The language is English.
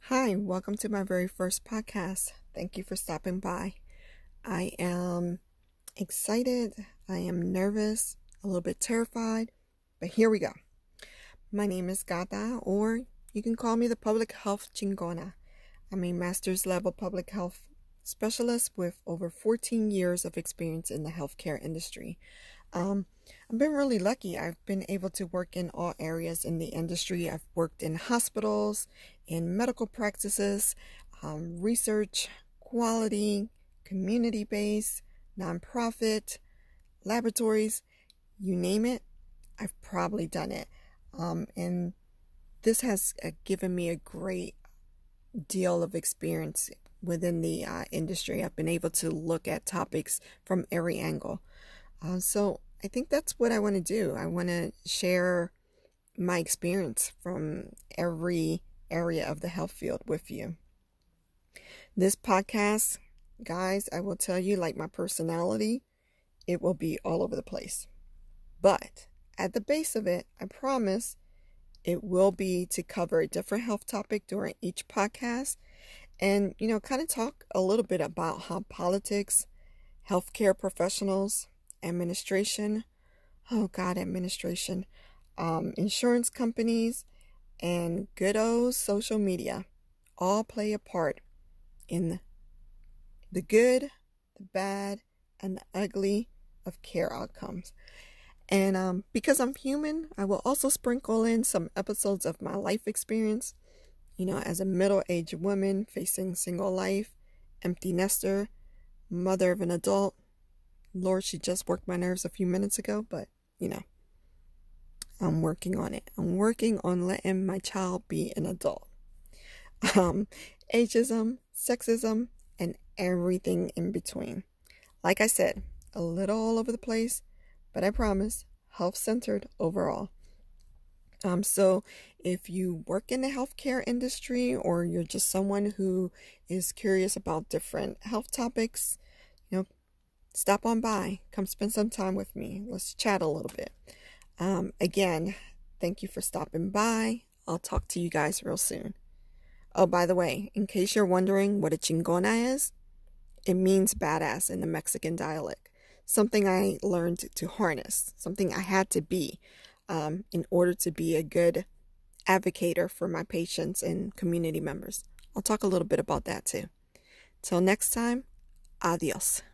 Hi, welcome to my very first podcast. Thank you for stopping by. I am excited, I am nervous, a little bit terrified, but here we go. My name is Gata, or you can call me the Public Health Chingona. I'm a master's level public health specialist with over 14 years of experience in the healthcare industry. I've been really lucky. I've been able to work in all areas in the industry. I've worked in hospitals, in medical practices, research, quality, community-based, nonprofit, laboratories, you name it, I've probably done it. And this has given me a great deal of experience within the industry. I've been able to look at topics from every angle. So I think that's what I want to do. I want to share my experience from every area of the health field with you. This podcast, guys, I will tell you, like my personality, it will be all over the place. But at the base of it, I promise it will be to cover a different health topic during each podcast and, kind of talk a little bit about how politics, healthcare professionals, administration, insurance companies, and good old social media all play a part in the good, the bad, and the ugly of care outcomes. And because I'm human, I will also sprinkle in some episodes of my life experience, as a middle-aged woman facing single life, empty nester, mother of an adult. Lord, she just worked my nerves a few minutes ago, but, I'm working on it. I'm working on letting my child be an adult. Ageism, sexism, and everything in between. Like I said, a little all over the place, but I promise, health-centered overall. So if you work in the healthcare industry or you're just someone who is curious about different health topics, stop on by. Come spend some time with me. Let's chat a little bit. Again, thank you for stopping by. I'll talk to you guys real soon. Oh, by the way, in case you're wondering what a chingona is, it means badass in the Mexican dialect. Something I learned to harness, something I had to be in order to be a good advocator for my patients and community members. I'll talk a little bit about that too. Till next time, adios.